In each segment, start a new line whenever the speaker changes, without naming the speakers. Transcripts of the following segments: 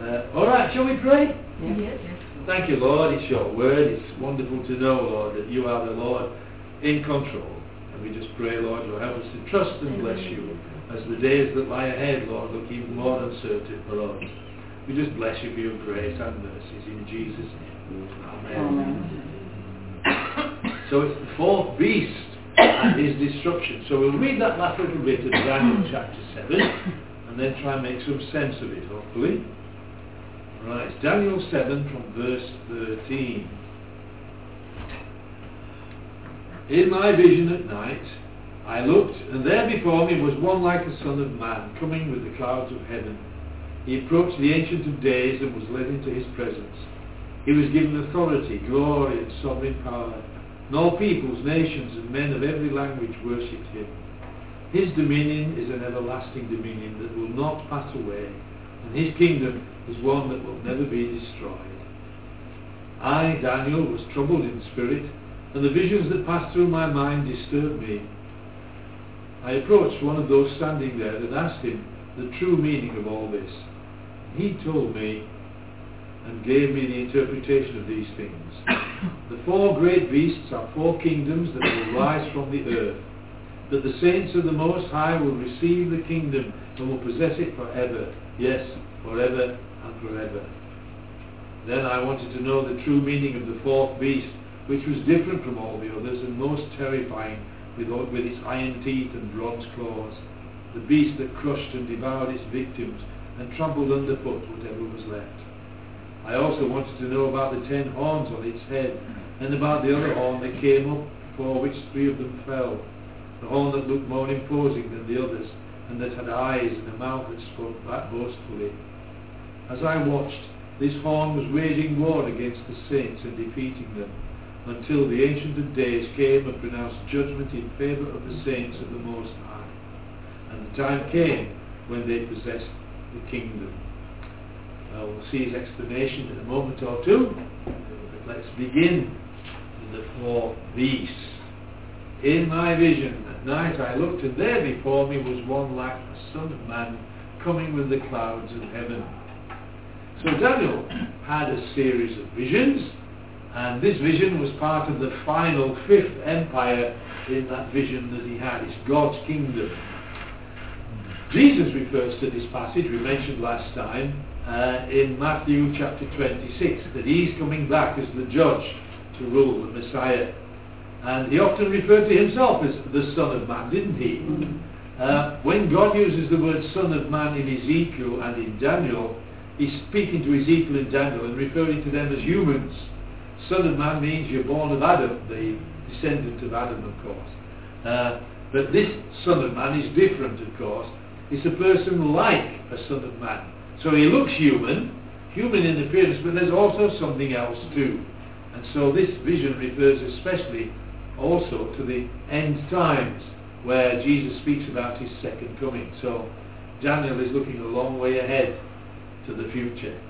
All right, shall we pray?
Yes.
Thank you, Lord. It's your word. It's wonderful to know, Lord, that you are the Lord in control. And we just pray, Lord, you'll help us to trust and bless you as the days that lie ahead, Lord, look even more uncertain for us. We just bless you for your grace and mercies in Jesus' name. Amen. So it's the fourth beast and his destruction. So we'll read that last little bit of Daniel chapter 7 and then try and make some sense of it, hopefully. Right, it's Daniel 7 from verse 13. In my vision at night, I looked, and there before me was one like a son of man, coming with the clouds of heaven. He approached the Ancient of Days and was led into his presence. He was given authority, glory, and sovereign power. And all peoples, nations, and men of every language worshipped him. His dominion is an everlasting dominion that will not pass away, and his kingdom is one that will never be destroyed. I, Daniel, was troubled in spirit, and the visions that passed through my mind disturbed me. I approached one of those standing there and asked him the true meaning of all this. He told me and gave me the interpretation of these things. The four great beasts are four kingdoms that will rise from the earth, that the saints of the Most High will receive the kingdom and will possess it forever, yes, forever and forever. Then I wanted to know the true meaning of the fourth beast, which was different from all the others and most terrifying, with its iron teeth and bronze claws, the beast that crushed and devoured its victims and trampled underfoot whatever was left. I also wanted to know about the 10 horns on its head, and about the other horn that came up, before which 3 of them fell, the horn that looked more imposing than the others, and that had eyes and a mouth that spoke back boastfully. As I watched, this horn was waging war against the saints and defeating them, until the Ancient of Days came and pronounced judgment in favour of the saints of the Most High. And the time came when they possessed the kingdom. We'll see his explanation in a moment or two, but let's begin with the four beasts. In my vision at night I looked, and there before me was one like a son of man, coming with the clouds of heaven. So Daniel had a series of visions, and this vision was part of the final 5th empire in that vision that he had. It's God's kingdom. Jesus refers to this passage we mentioned last time in Matthew chapter 26, that he's coming back as the judge to rule, the Messiah. And he often referred to himself as the Son of Man, didn't he? When God uses the word Son of Man in Ezekiel and in Daniel, he's speaking to Ezekiel and Daniel and referring to them as humans. Son of Man means you're born of Adam, the descendant of Adam, of course. But this Son of Man is different, of course. It's a person like a Son of Man. So he looks human in appearance, but there's also something else too. And so this vision refers especially also to the end times, where Jesus speaks about his second coming. So Daniel is looking a long way ahead to the future.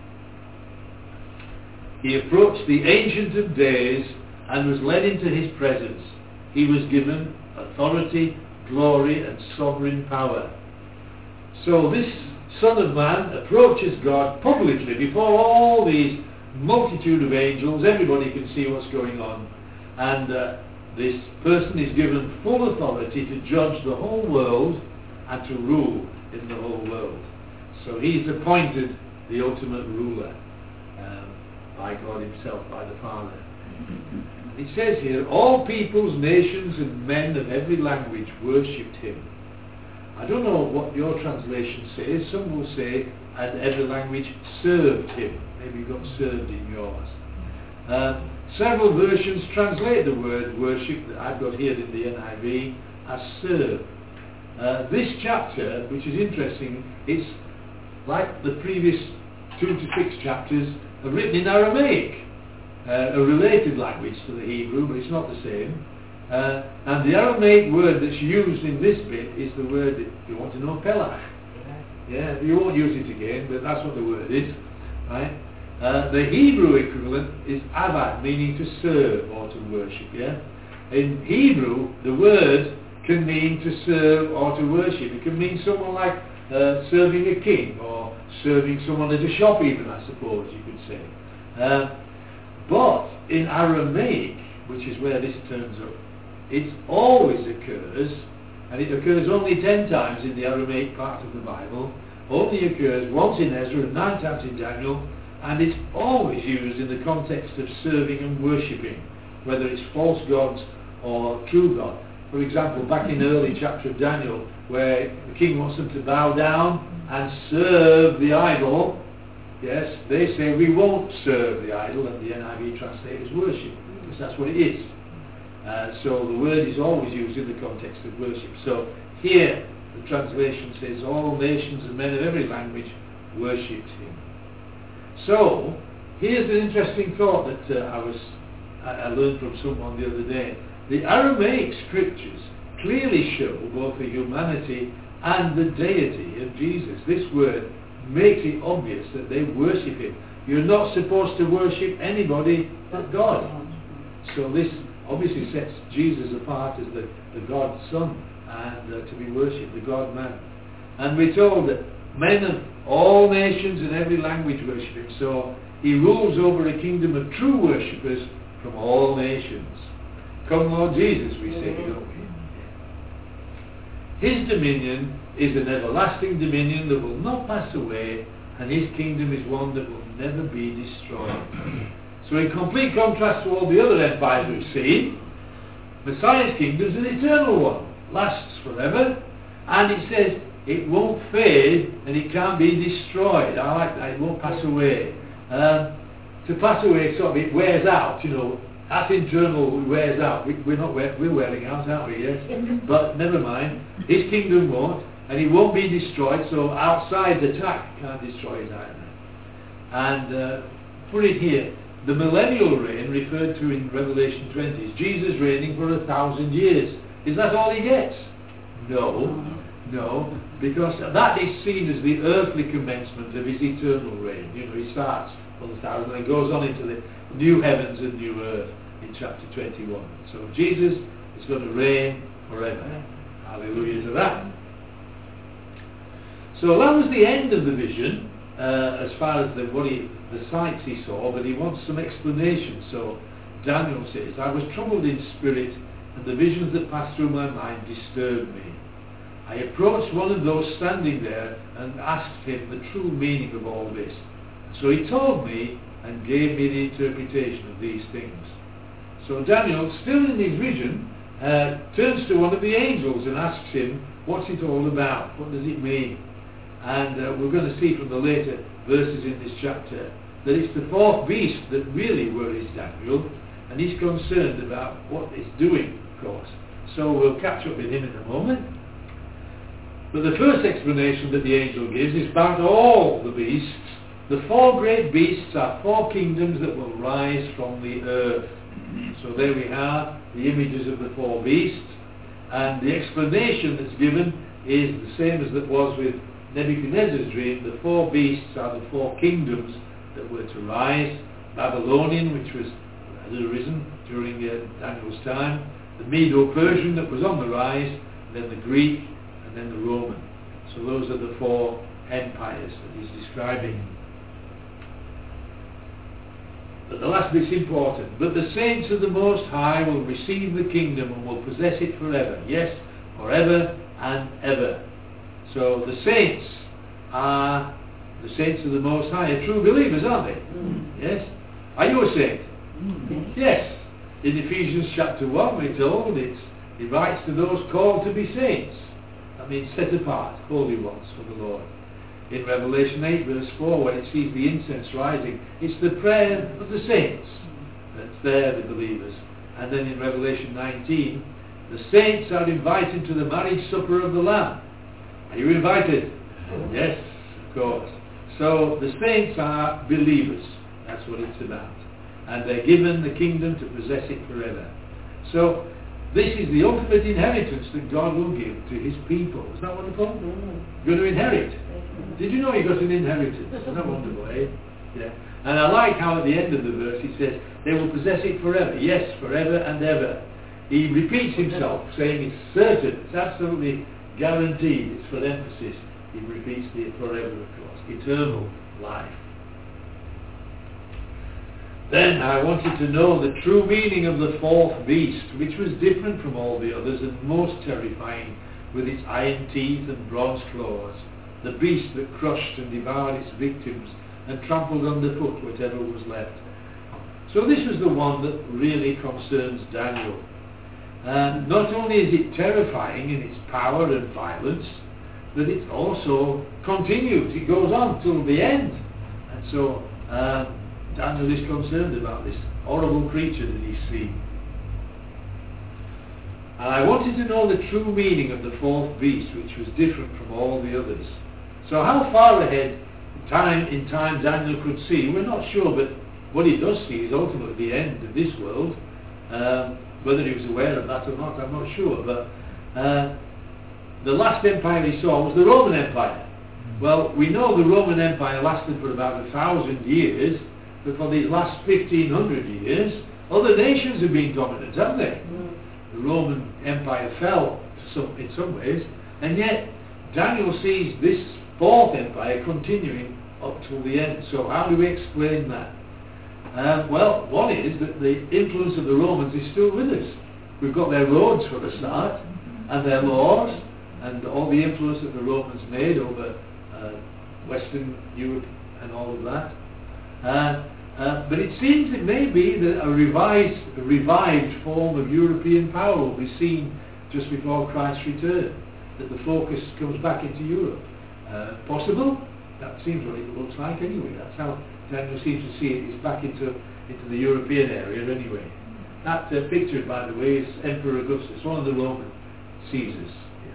He approached the Ancient of Days and was led into his presence. He was given authority, glory, and sovereign power. So this Son of Man approaches God publicly before all these multitude of angels. Everybody can see what's going on. And this person is given full authority to judge the whole world and to rule in the whole world. So he's appointed the ultimate ruler by God himself, by the Father. It says here, all peoples, nations, and men of every language worshipped him. I don't know what your translation says. Some will say, and every language served him. Maybe you got served in yours. Several versions translate the word worship that I've got here in the NIV as serve. This chapter, which is interesting, it's like the previous 2 to 6 chapters are written in Aramaic, a related language to the Hebrew, but it's not the same. And the Aramaic word that's used in this bit is the word, if you want to know, pelach. Yeah, you won't use it again, but that's what the word is, right? The Hebrew equivalent is avad, meaning to serve or to worship, yeah? In Hebrew, the word can mean to serve or to worship. It can mean someone like serving a king or serving someone at a shop even, I suppose you could say. But in Aramaic, which is where this turns up, it always occurs, and it occurs only 10 times in the Aramaic part of the Bible, only occurs once in Ezra and 9 times in Daniel, and it's always used in the context of serving and worshipping, whether it's false gods or true God. For example, back in the early chapter of Daniel, where the king wants them to bow down and serve the idol, yes, they say we won't serve the idol, and the NIV translates worship, because that's what it is. So the word is always used in the context of worship. So here the translation says all nations and men of every language worshipped him. So here's an interesting thought that I learned from someone the other day. The Aramaic scriptures clearly show both the humanity and the deity of Jesus. This word makes it obvious that they worship him. You're not supposed to worship anybody but God. So this obviously sets Jesus apart as the God Son and to be worshipped, the God Man. And we're told that men of all nations and every language worship him. So he rules over a kingdom of true worshippers from all nations. Come Lord Jesus, we say, don't we? His dominion is an everlasting dominion that will not pass away, and his kingdom is one that will never be destroyed. So in complete contrast to all the other empires we've seen, Messiah's kingdom is an eternal one, lasts forever, and it says it won't fade and it can't be destroyed. I like that, it won't pass away. To pass away, sort of, it wears out, you know. That internal wears out. We're wearing out, aren't we? Yes. But never mind. His kingdom won't, and he won't be destroyed. So outside attack can't destroy it either. And put it here: the millennial reign referred to in Revelation 20 is Jesus reigning for 1,000 years. Is that all he gets? No, because that is seen as the earthly commencement of his eternal reign. You know, he starts on 1,000 and goes on into the new heavens and new earth in chapter 21. So Jesus is going to reign forever. Hallelujah to that. So that was the end of the vision, as far as the sights he saw, but he wants some explanation. So Daniel says, I was troubled in spirit, and the visions that passed through my mind disturbed me. I approached one of those standing there and asked him the true meaning of all this. So he told me and gave me the interpretation of these things. So Daniel, still in his vision, turns to one of the angels and asks him, what's it all about? What does it mean? And we're going to see from the later verses in this chapter that it's the fourth beast that really worries Daniel, and he's concerned about what it's doing, of course. So we'll catch up with him in a moment. But the first explanation that the angel gives is about all the beasts. The four great beasts are four kingdoms that will rise from the earth. So there we have the images of the four beasts, and the explanation that's given is the same as that was with Nebuchadnezzar's dream. The four beasts are the four kingdoms that were to rise: Babylonian, which had arisen during Daniel's time, the Medo-Persian that was on the rise, then the Greek, and then the Roman. So those are the four empires that he's describing. But the last bit's important. But the saints of the Most High will receive the kingdom and will possess it forever. Yes, forever and ever. So the saints are the saints of the Most High, are true believers, aren't they? Yes? Are you a saint? Yes. In Ephesians chapter 1 we're told he writes to those called to be saints. That means set apart, holy ones for the Lord. In Revelation 8 verse 4, when it sees the incense rising, it's the prayer of the saints that's there, the believers. And then in Revelation 19, the saints are invited to the marriage supper of the Lamb. Are you invited? Yes, of course. So the saints are believers. That's what it's about. And they're given the kingdom to possess it forever. So this is the ultimate inheritance that God will give to his people. Isn't that wonderful? You're going to inherit. Did you know you got an inheritance? Isn't that wonderful, eh? Yeah. And I like how at the end of the verse he says, they will possess it forever. Yes, forever and ever. He repeats himself, saying it's certain, it's absolutely guaranteed, it's for emphasis. He repeats the forever, of course, eternal life. Then I wanted to know the true meaning of the fourth beast, which was different from all the others and most terrifying, with its iron teeth and bronze claws, the beast that crushed and devoured its victims and trampled underfoot whatever was left. So this was the one that really concerns Daniel. Not only is it terrifying in its power and violence, but it also continues. It goes on till the end. And so Daniel is concerned about this horrible creature that he's seen. And I wanted to know the true meaning of the fourth beast, which was different from all the others. So how far ahead in time Daniel could see, we're not sure, but what he does see is ultimately the end of this world. Whether he was aware of that or not, I'm not sure. But the last empire he saw was the Roman Empire. Well, we know the Roman Empire lasted for about 1,000 years, but for these last 1,500 years, other nations have been dominant, haven't they? The Roman Empire fell in some ways, and yet Daniel sees this fourth empire continuing up till the end. So how do we explain that? Well, one is that the influence of the Romans is still with us. We've got their roads for a start, and their laws, and all the influence that the Romans made over Western Europe and all of that. But it seems it may be that a revived form of European power will be seen just before Christ's return, that the focus comes back into Europe. Possible? That seems what it looks like anyway. That's how Daniel seems to see it. It's back into the European area anyway. That picture, by the way, is Emperor Augustus, one of the Roman Caesars.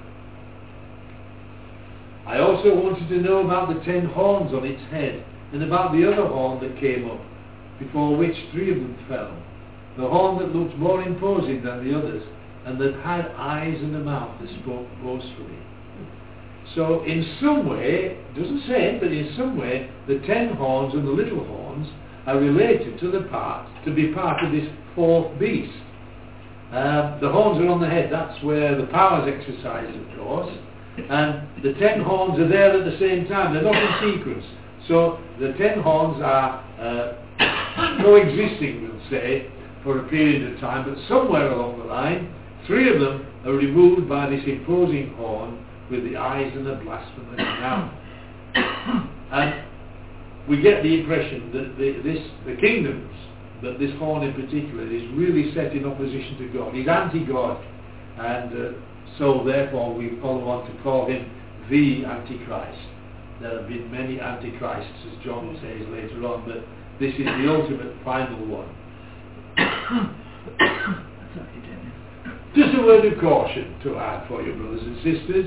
I also wanted to know about the 10 horns on its head, and about the other horn that came up, before which 3 of them fell. The horn that looked more imposing than the others, and that had eyes and a mouth that spoke boastfully. So in some way, it doesn't say it, but in some way, the 10 horns and the little horns are related to be part of this fourth beast. The horns are on the head, that's where the power is exercised, of course, and the 10 horns are there at the same time. They're not in sequence. So the 10 horns are coexisting, we'll say, for a period of time, but somewhere along the line, 3 of them are removed by this imposing horn with the eyes and the blasphemous mouth. And we get the impression that the kingdoms, but this horn in particular, is really set in opposition to God. He's anti-God, and so therefore we follow on to call him the Antichrist. There have been many Antichrists, as John says later on, but this is the ultimate final one. Just a word of caution to add for you, brothers and sisters.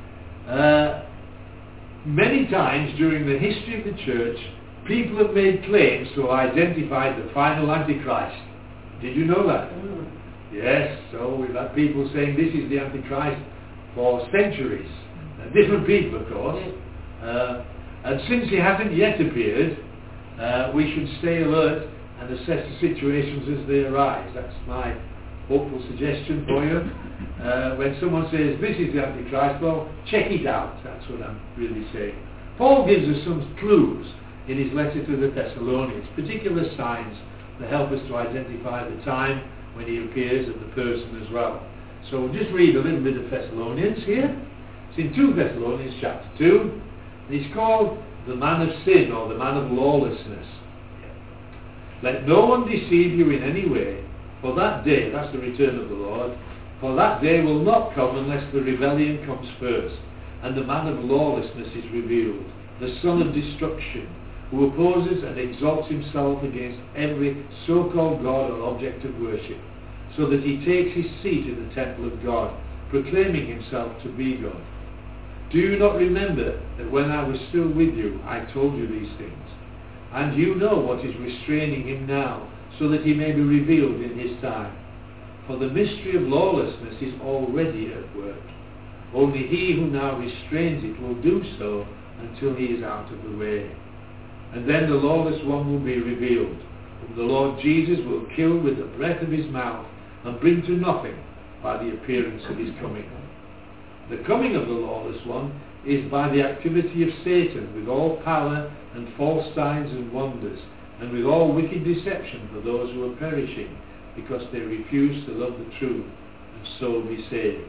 Many times during the history of the church, people have made claims to have identified the final Antichrist. Did you know that? Yes, so we've had people saying this is the Antichrist for centuries. Different people, of course. And since he hasn't yet appeared, we should stay alert and assess the situations as they arise. That's my hopeful suggestion for you. When someone says this is the Antichrist, well, check it out. That's what I'm really saying. Paul gives us some clues in his letter to the Thessalonians, particular signs that help us to identify the time when he appears and the person as well. So we'll just read a little bit of Thessalonians here. It's in 2 Thessalonians chapter 2, and he's called the man of sin, or the man of lawlessness. Let no one deceive you in any way, for that day, that's the return of the Lord, for that day will not come unless the rebellion comes first, and the man of lawlessness is revealed, the son of destruction, who opposes and exalts himself against every so-called God or object of worship, so that he takes his seat in the temple of God, proclaiming himself to be God. Do you not remember that when I was still with you, I told you these things? And you know what is restraining him now, so that he may be revealed in his time. For the mystery of lawlessness is already at work. Only he who now restrains it will do so until he is out of the way. And then the lawless one will be revealed, whom the Lord Jesus will kill with the breath of his mouth and bring to nothing by the appearance of his coming. The coming of the lawless one is by the activity of Satan with all power and false signs and wonders, and with all wicked deception for those who are perishing, because they refuse to love the truth and so be saved.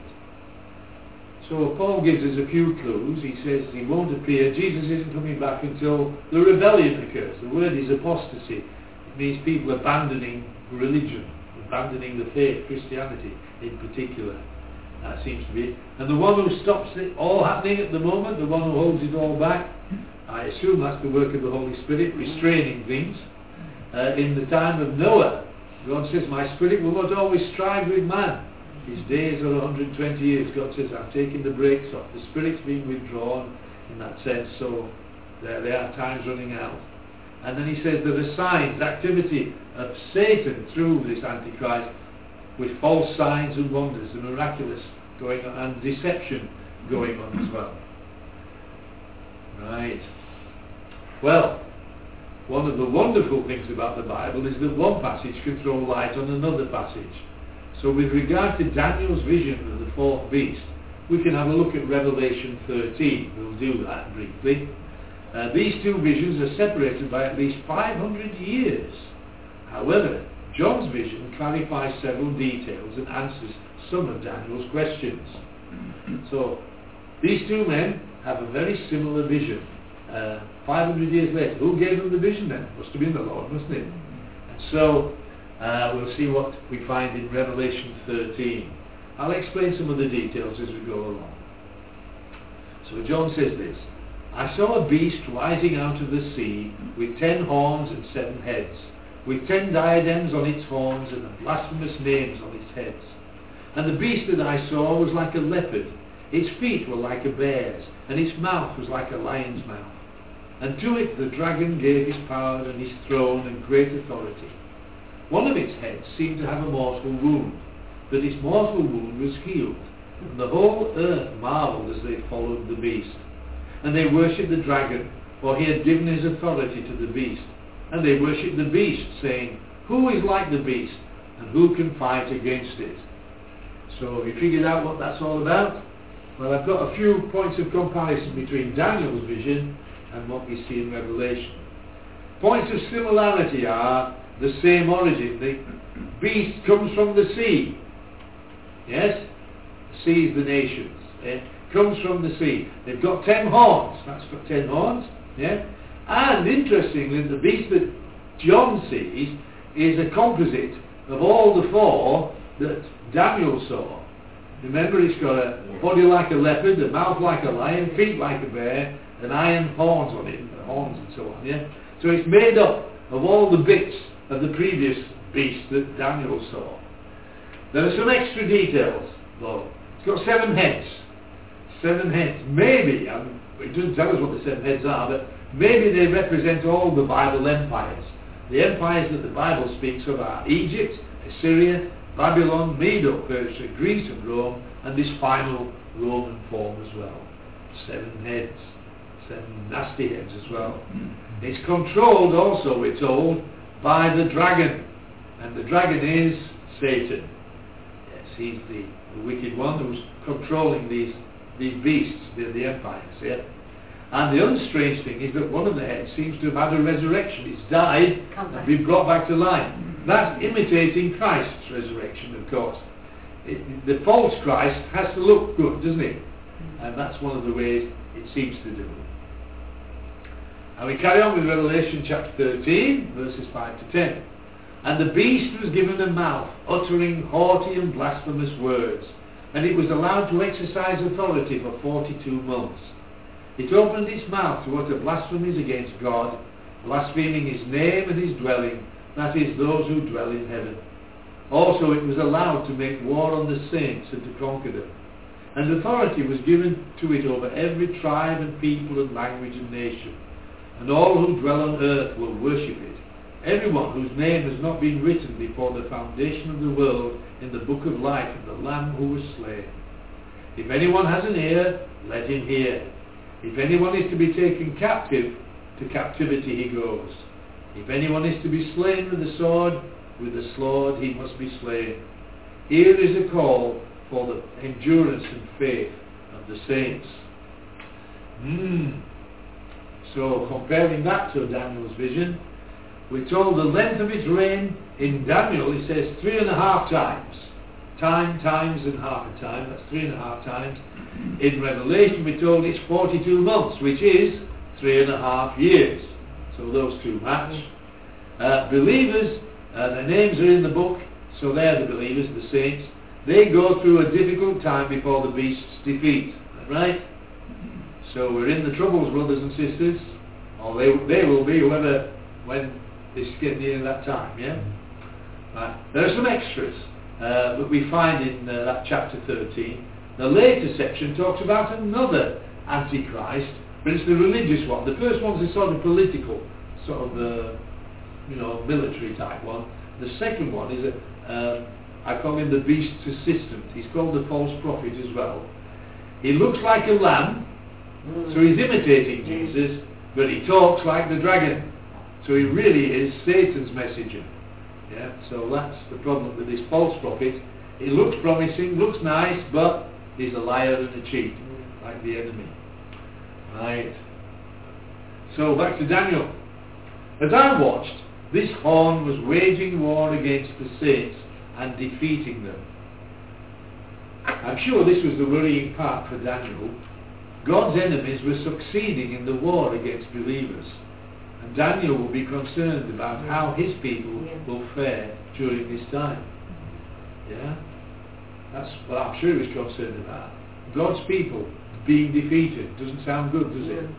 So Paul gives us a few clues. He says he won't appear. Jesus isn't coming back until the rebellion occurs. The word is apostasy. It means people abandoning religion, abandoning the faith, Christianity in particular. That seems to be it. And the one who stops it all happening at the moment, the one who holds it all back, I assume that's the work of the Holy Spirit, restraining things. In the time of Noah, God says, my spirit will not always strive with man. His days are 120 years. God says, I'm taking the brakes off. The spirit's being withdrawn in that sense, so there are times running out. And then he says there are signs, activity of Satan through this Antichrist, with false signs and wonders, the miraculous going on, and deception going on as well. Right. Well, one of the wonderful things about the Bible is that one passage can throw light on another passage. So with regard to Daniel's vision of the fourth beast, we can have a look at Revelation 13. We'll do that briefly. These two visions are separated by at least 500 years. However, John's vision clarifies several details and answers some of Daniel's questions. So these two men have a very similar vision. 500 years later, who gave them the vision then? Must have been the Lord, mustn't it? And so we'll see what we find in Revelation 13. I'll explain some of the details as we go along. So John says this, I saw a beast rising out of the sea with 10 horns and 7 heads, with 10 diadems on its horns and blasphemous names on its heads. And the beast that I saw was like a leopard, its feet were like a bear's, and its mouth was like a lion's mouth. And to it the dragon gave his power and his throne and great authority. One of its heads seemed to have a mortal wound, but its mortal wound was healed, and the whole earth marveled as they followed the beast. And they worshipped the dragon, for he had given his authority to the beast. And they worshipped the beast, saying, who is like the beast, and who can fight against it? So have you figured out what that's all about? Well, I've got a few points of comparison between Daniel's vision and what we see in Revelation. Points of similarity are the same origin. The beast comes from the sea. Yes? The sea is the nations. Comes from the sea. They've got 10 horns. That's got 10 horns. Yeah? And interestingly, the beast that John sees is a composite of all the 4 that Daniel saw. Remember, it's got a body like a leopard, a mouth like a lion, feet like a bear, and iron horns on it, horns and so on. Yeah? So it's made up of all the bits of the previous beast that Daniel saw. There are some extra details, though. It's got 7 heads. 7 heads. Maybe, it doesn't tell us what the 7 heads are, but maybe they represent all the Bible empires. The empires that the Bible speaks of are Egypt, Assyria, Babylon, Medo-Persia, Greece and Rome, and this final Roman form as well. 7 heads. 7 nasty heads as well. It's controlled also, we're told, by the dragon. And the dragon is Satan. Yes, he's the wicked one who's controlling these beasts, the empires. Yeah? And the other strange thing is that one of the heads seems to have had a resurrection. It's died and been brought back to life. That's imitating Christ's resurrection, of course. The false Christ has to look good, doesn't it? And that's one of the ways it seems to do. And we carry on with Revelation chapter 13, verses 5 to 10. And the beast was given a mouth, uttering haughty and blasphemous words, and it was allowed to exercise authority for 42 months. It opened its mouth to utter blasphemies against God, blaspheming his name and his dwelling, that is, those who dwell in heaven. Also it was allowed to make war on the saints and to conquer them. And authority was given to it over every tribe and people and language and nation. And all who dwell on earth will worship it. Everyone whose name has not been written before the foundation of the world in the book of life of the Lamb who was slain. If anyone has an ear, let him hear. If anyone is to be taken captive, to captivity he goes. If anyone is to be slain with the sword he must be slain. Here is a call for the endurance and faith of the saints. So comparing that to Daniel's vision, we're told the length of his reign in Daniel, it says 3.5 times. Times and half a time, that's 3.5 times. In Revelation we're told it's 42 months, which is 3.5 years. So those two match. Believers, their names are in the book, so they're the believers, the saints. They go through a difficult time before the beast's defeat. Right? So we're in the troubles, brothers and sisters, or they will be, whoever, when they get near that time, yeah? Right. There are some extras that we find in that chapter 13. The later section talks about another Antichrist, but it's the religious one. The first one's a sort of political, sort of, military type one. The second one is I call him the beast's assistant. He's called the false prophet as well. He looks like a lamb, so he's imitating Jesus, but he talks like the dragon. So he really is Satan's messenger. Yeah, so that's the problem with this false prophet. He looks promising, looks nice, but he's a liar and a cheat, like the enemy. Right. So back to Daniel. As I watched, this horn was waging war against the saints and defeating them. I'm sure this was the worrying part for Daniel. God's enemies were succeeding in the war against believers. And Daniel will be concerned about how his people will fare during this time. Yeah? That's what I'm sure he was concerned about. God's people being defeated. Doesn't sound good, does it?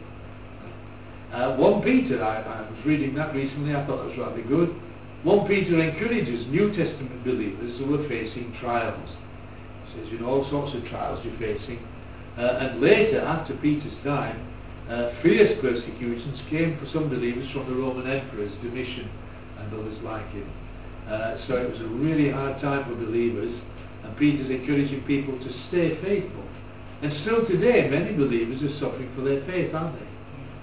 1 Peter, I was reading that recently, I thought that was rather good. 1 Peter encourages New Testament believers who are facing trials. He says, all sorts of trials you're facing. And later, after Peter's time, fierce persecutions came for some believers from the Roman emperors, Domitian and others like him. So it was a really hard time for believers, and Peter's encouraging people to stay faithful. And still today, many believers are suffering for their faith, aren't they?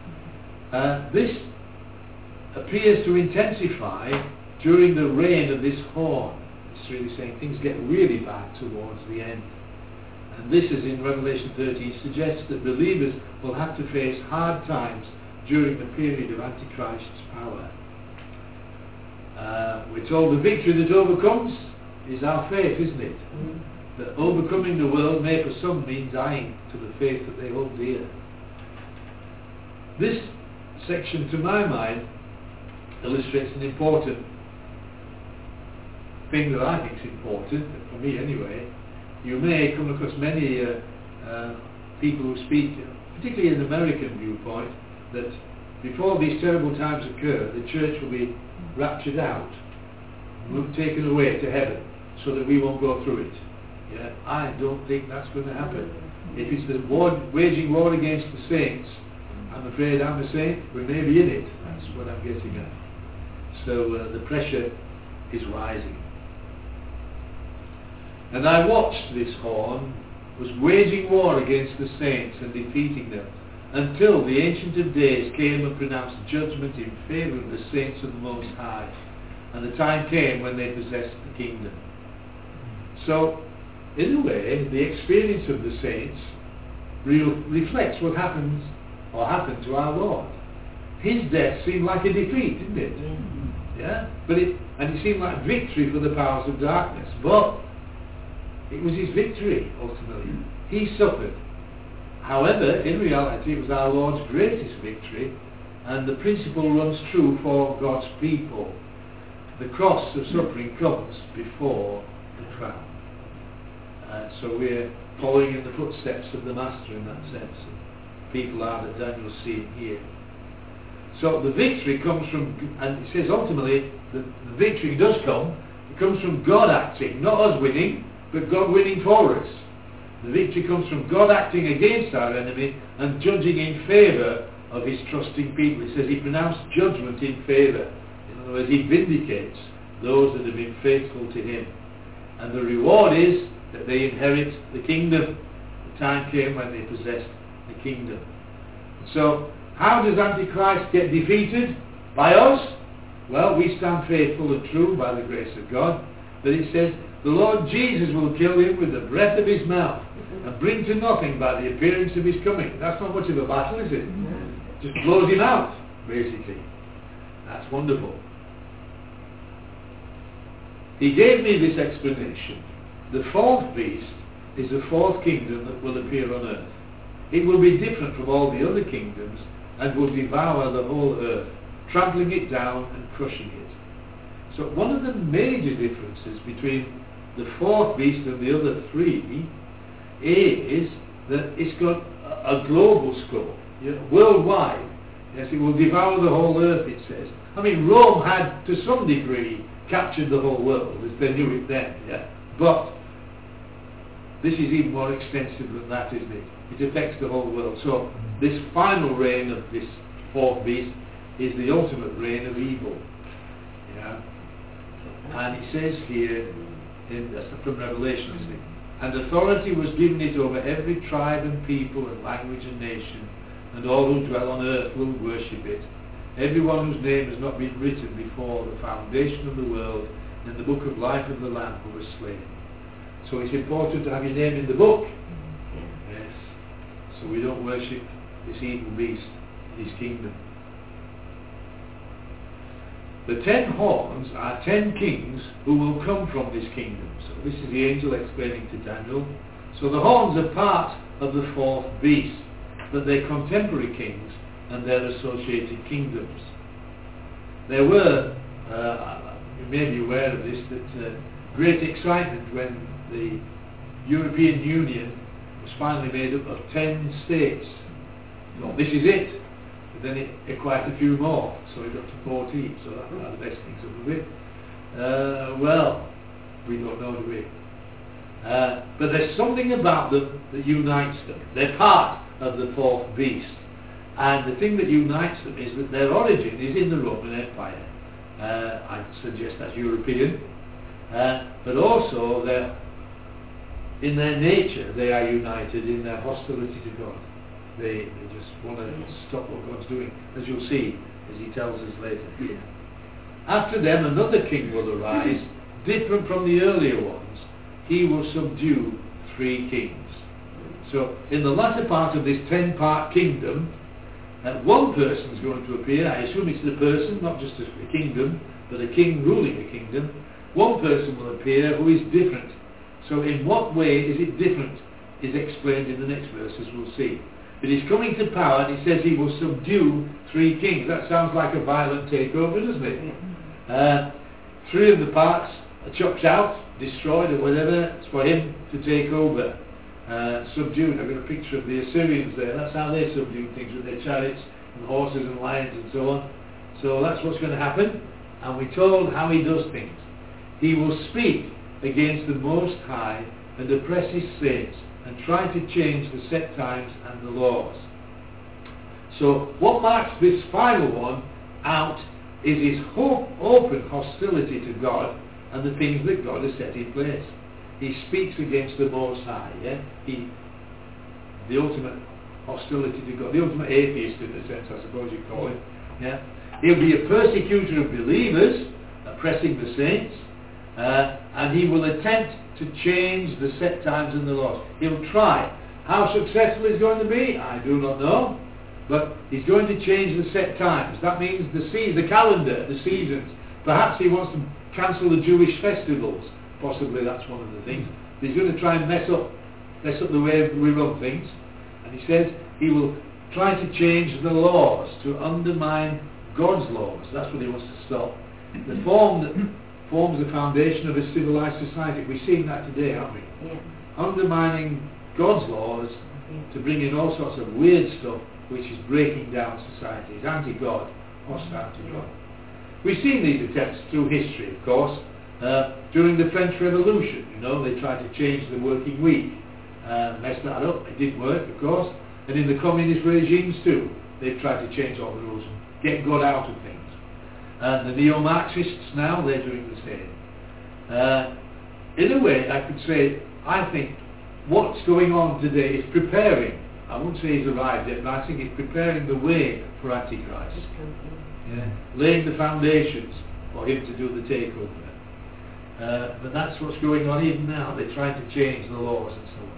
This appears to intensify during the reign of this horn. It's really saying things get really bad towards the end. And this, is in Revelation 13, suggests that believers will have to face hard times during the period of Antichrist's power. We're told the victory that overcomes is our faith, isn't it? That overcoming the world may for some mean dying to the faith that they hold dear. This section, to my mind, illustrates an important thing that I think is important, for me anyway. You may come across many people who speak, particularly in the American viewpoint, that before these terrible times occur, the church will be raptured out, taken away to heaven, so that we won't go through it. Yeah, I don't think that's going to happen. If it's the waging war against the saints, I'm afraid I'm a saint, we may be in it. That's what I'm getting at. So the pressure is rising. And I watched this horn was waging war against the saints and defeating them, until the Ancient of Days came and pronounced judgment in favour of the saints of the Most High. And the time came when they possessed the kingdom. So, in a way, the experience of the saints reflects what happens or happened to our Lord. His death seemed like a defeat, didn't it? Yeah? It seemed like victory for the powers of darkness. But it was his victory, ultimately. He suffered. However, in reality, it was our Lord's greatest victory, and the principle runs true for God's people. The cross of suffering comes before the crown. So we're following in the footsteps of the Master in that sense. People are that Daniel's seeing here. So the victory comes from, and it says ultimately, the victory does come, it comes from God acting, not us winning, but God winning for us. The victory comes from God acting against our enemy and judging in favour of his trusting people. It says he pronounced judgment in favour. In other words, he vindicates those that have been faithful to him. And the reward is that they inherit the kingdom. The time came when they possessed the kingdom. So, how does Antichrist get defeated? By us? Well, we stand faithful and true by the grace of God. But it says, the Lord Jesus will kill him with the breath of his mouth and bring to nothing by the appearance of his coming. That's not much of a battle, is it? Just blows him out, basically. That's wonderful. He gave me this explanation. The fourth beast is the fourth kingdom that will appear on earth. It will be different from all the other kingdoms and will devour the whole earth, trampling it down and crushing it. So one of the major differences between the fourth beast and the other three is that it's got a global scope, worldwide. Yes, it will devour the whole earth, it says. I mean, Rome had, to some degree, captured the whole world, as they knew it then, yeah? But this is even more extensive than that, isn't it? It affects the whole world. So this final reign of this fourth beast is the ultimate reign of evil. Yeah? And it says here, that's from Revelation, isn't it? And authority was given it over every tribe and people and language and nation, and all who dwell on earth will worship it. Everyone whose name has not been written before the foundation of the world in the book of life of the Lamb who was slain. So it's important to have your name in the book. Yes. So we don't worship this evil beast, his kingdom. The 10 horns are 10 kings who will come from this kingdom. So this is the angel explaining to Daniel. So the horns are part of the fourth beast, but they're contemporary kings and their associated kingdoms. There were, you may be aware of this, that great excitement when the European Union was finally made up of 10 states. Well, this is it. But then it acquired a few more, so it got to 14, so that's one of the best things of the bit. Well, we don't know, do we? But there's something about them that unites them. They're part of the fourth beast. And the thing that unites them is that their origin is in the Roman Empire. I'd suggest that's European. But also, in their nature, they are united in their hostility to God. They just want to stop what God's doing, as you'll see, as he tells us later here. After them, another king will arise, different from the earlier ones. He will subdue 3 kings. So, in the latter part of this 10-part kingdom, one person is going to appear. I assume it's the person, not just a kingdom, but a king ruling a kingdom. One person will appear who is different. So in what way is it different is explained in the next verses, we'll see. But he's coming to power, and he says he will subdue 3 kings. That sounds like a violent takeover, doesn't it? 3 of the parts are chopped out, destroyed or whatever. It's for him to take over. Subdued. I've got a picture of the Assyrians there. That's how they subdued things with their chariots and horses and lions and so on. So that's what's going to happen. And we're told how he does things. He will speak against the Most High and oppress his saints and try to change the set times and the laws. So what marks this final one out is his open hostility to God and the things that God has set in place. He speaks against the Most High, yeah? The ultimate hostility to God, the ultimate atheist in a sense, I suppose you call him, yeah? He'll be a persecutor of believers, oppressing the saints, and he will attempt to change the set times and the laws. He'll try. How successful he's going to be, I do not know, but he's going to change the set times. That means the calendar, the seasons. Perhaps he wants to cancel the Jewish festivals. Possibly that's one of the things. He's going to try and mess up the way we run things. And he says he will try to change the laws, to undermine God's laws. That's what he wants to stop. The form that forms the foundation of a civilized society. We've seen that today, haven't we? Yeah. Undermining God's laws to bring in all sorts of weird stuff which is breaking down society. It's anti-God, hostile to God. We've seen these attempts through history, of course. During the French Revolution, they tried to change the working week, messed that up. It didn't work, of course. And in the communist regimes too, they've tried to change all the rules and get God out of things. And the neo-Marxists now, they're doing the same. In a way, I could say, I think what's going on today is preparing, I wouldn't say he's arrived yet, but I think it's preparing the way for Antichrist. Yeah. Laying the foundations for him to do the takeover. But that's what's going on even now. They're trying to change the laws and so on.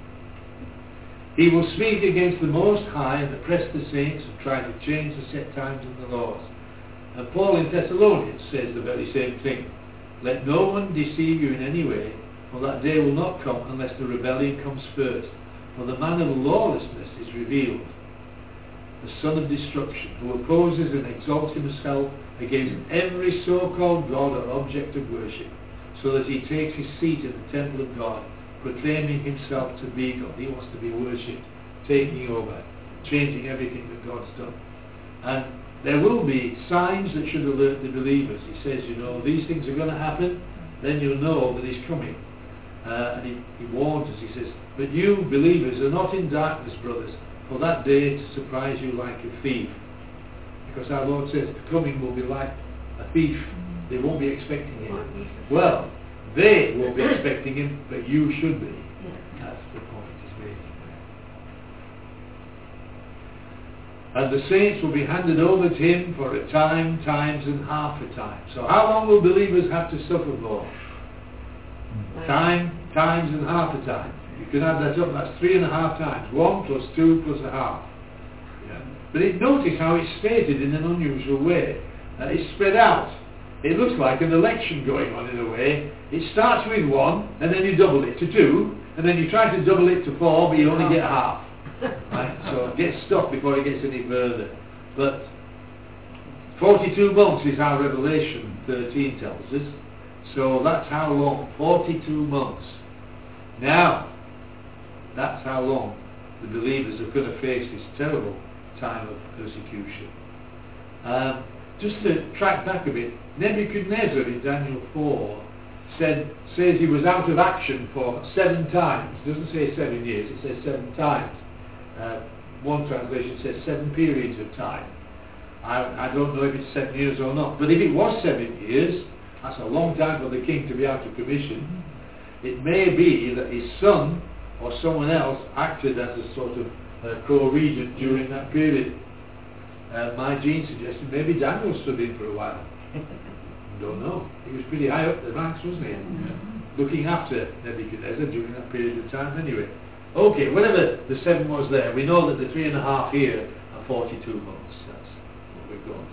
He will speak against the Most High and oppress the saints and try to change the set times and the laws. And Paul in Thessalonians says the very same thing. Let no one deceive you in any way, for that day will not come unless the rebellion comes first. For the man of lawlessness is revealed, the son of destruction, who opposes and exalts himself against every so-called God or object of worship, so that he takes his seat in the temple of God, proclaiming himself to be God. He wants to be worshipped, taking over, changing everything that God's done. And there will be signs that should alert the believers. He says, these things are going to happen, then you'll know that he's coming. And he warns us, he says, but you believers are not in darkness, brothers, for that day to surprise you like a thief. Because our Lord says the coming will be like a thief. They won't be expecting him. Well, they won't be expecting him, but you should be. That's the point he's making there. And the saints will be handed over to him for a time, times, and half a time. So how long will believers have to suffer for? Time, times, and half a time. You can add that up, that's 3.5 times. 1 plus 2 plus a half. Yeah. But notice how it's stated in an unusual way. It's spread out. It looks like an election going on in a way. It starts with 1, and then you double it to 2, and then you try to double it to 4, but you only get half. Right? So it gets stopped before it gets any further. But 42 months is how Revelation 13 tells us. So that's how long, 42 months. Now, that's how long the believers are going to face this terrible time of persecution. Just to track back a bit, Nebuchadnezzar in Daniel 4 says he was out of action for 7 times. It doesn't say 7 years, it says 7 times. One translation says 7 periods of time. I don't know if it's 7 years or not, but if it was 7 years, that's a long time for the king to be out of commission. It may be that his son or someone else acted as a sort of co-regent during that period. My gene suggested maybe Daniel stood in for a while. Don't know. He was pretty high up the ranks, wasn't he? Looking after Nebuchadnezzar during that period of time anyway. Okay, whatever the 7 was there, we know that the 3.5 here are 42 months. That's what we've got.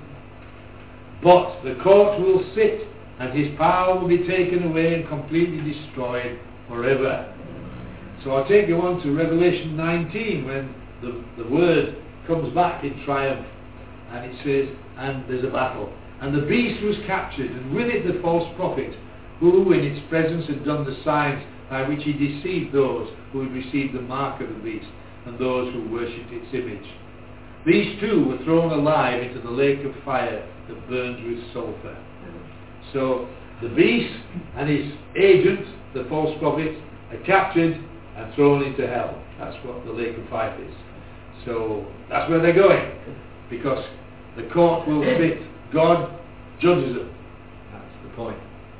But the court will sit, and his power will be taken away and completely destroyed forever. So I'll take you on to Revelation 19 when the word comes back in triumph, and it says, and there's a battle. And the beast was captured, and with it the false prophet, who in its presence had done the signs by which he deceived those who had received the mark of the beast, and those who worshipped its image. These two were thrown alive into the lake of fire that burns with sulphur. So the beast and his agent, the false prophet, are captured and thrown into hell. That's what the lake of fire is. So that's where they're going, because the court will sit. God judges them. That's the point.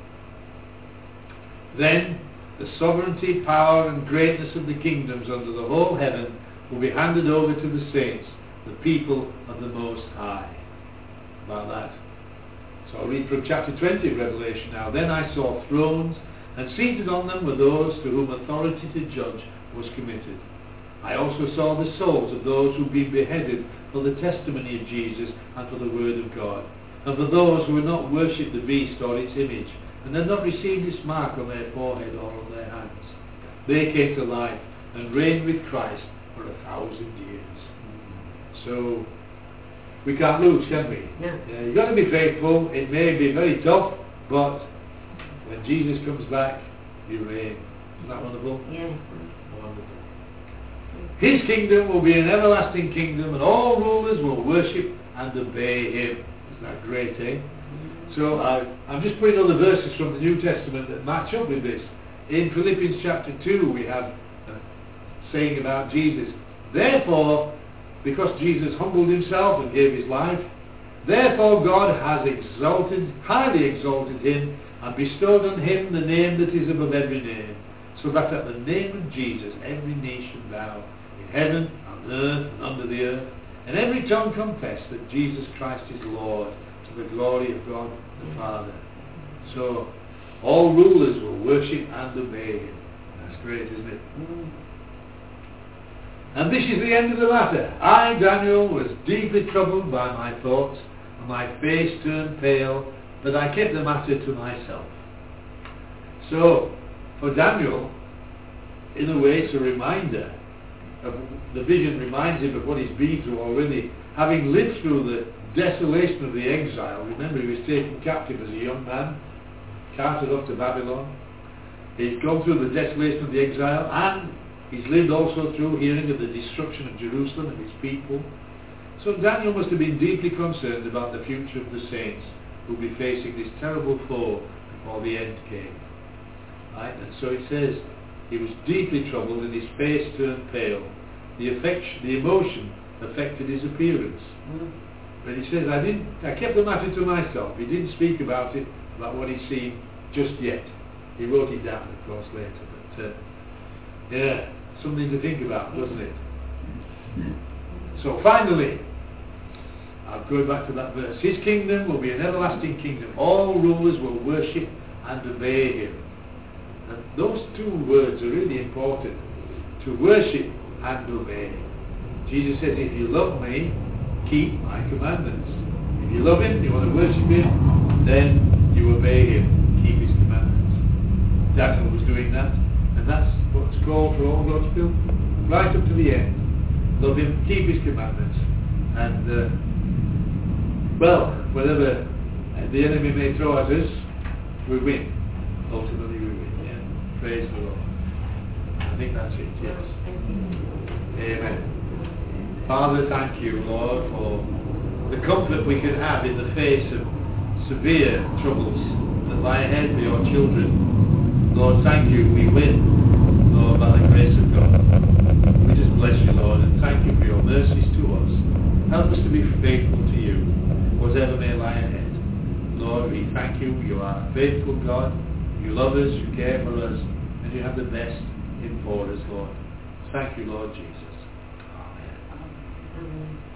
Then the sovereignty, power and greatness of the kingdoms under the whole heaven will be handed over to the saints, the people of the Most High. About that. So I'll read from chapter 20 of Revelation now. Then I saw thrones, and seated on them were those to whom authority to judge was committed. I also saw the souls of those who had been beheaded for the testimony of Jesus and for the word of God, and for those who had not worshipped the beast or its image, and had not received its mark on their forehead or on their hands. They came to life and reigned with Christ for 1,000 years. So we can't lose, can we? Yeah. You've got to be faithful. It may be very tough, but when Jesus comes back, you reign. Isn't that wonderful?
Yeah.
Wonderful. His kingdom will be an everlasting kingdom, and all rulers will worship and obey him. Isn't that great, eh? So I'm just putting other verses from the New Testament that match up with this. In Philippians chapter 2 we have a saying about Jesus. Therefore, because Jesus humbled himself and gave his life, therefore God has highly exalted him, and bestowed on him the name that is above every name, so that at the name of Jesus every knee should bow, in heaven, on earth, and under the earth, and every tongue confess that Jesus Christ is Lord, to the glory of God the Father. So All rulers will worship and obey him. That's great, isn't it? And this is the end of the matter. I, Daniel, was deeply troubled by my thoughts, and my face turned pale, but I kept the matter to myself. So, for Daniel, in a way, it's a reminder of the vision, reminds him of what he's been through already, having lived through the desolation of the exile. Remember, he was taken captive as a young man, carted off to Babylon. He's gone through the desolation of the exile, and he's lived also through hearing of the destruction of Jerusalem and his people. So Daniel must have been deeply concerned about the future of the saints who will be facing this terrible foe before the end came. Right? And so it says, he was deeply troubled and his face turned pale. The emotion affected his appearance. But he says, I kept the matter to myself. He didn't speak about it, about what he'd seen just yet. He wrote it down, of course, later. But yeah, something to think about, wasn't it? So finally, I'll go back to that verse. His kingdom will be an everlasting kingdom. All rulers will worship and obey him. And those two words are really important. To worship and obey. Jesus says, if you love me, keep my commandments. If you love him, you want to worship him, then you obey him, keep his commandments. Daniel was doing that, and that's what's called for all God's people, right up to the end. Love him, keep his commandments, and well, whatever the enemy may throw at us, we win. Ultimately we win. Yeah. Praise the Lord. I think that's it, yes. Amen. Father, thank you, Lord, for the comfort we can have in the face of severe troubles that lie ahead for your children. Lord, thank you, we win, Lord, by the grace of God. We just bless you, Lord, and thank you for your mercies to us. Help us to be faithful to you, whatever may lie ahead. Lord, we thank you, you are a faithful God, you love us, you care for us, and you have the best in for us, Lord. Thank you, Lord Jesus. Amen.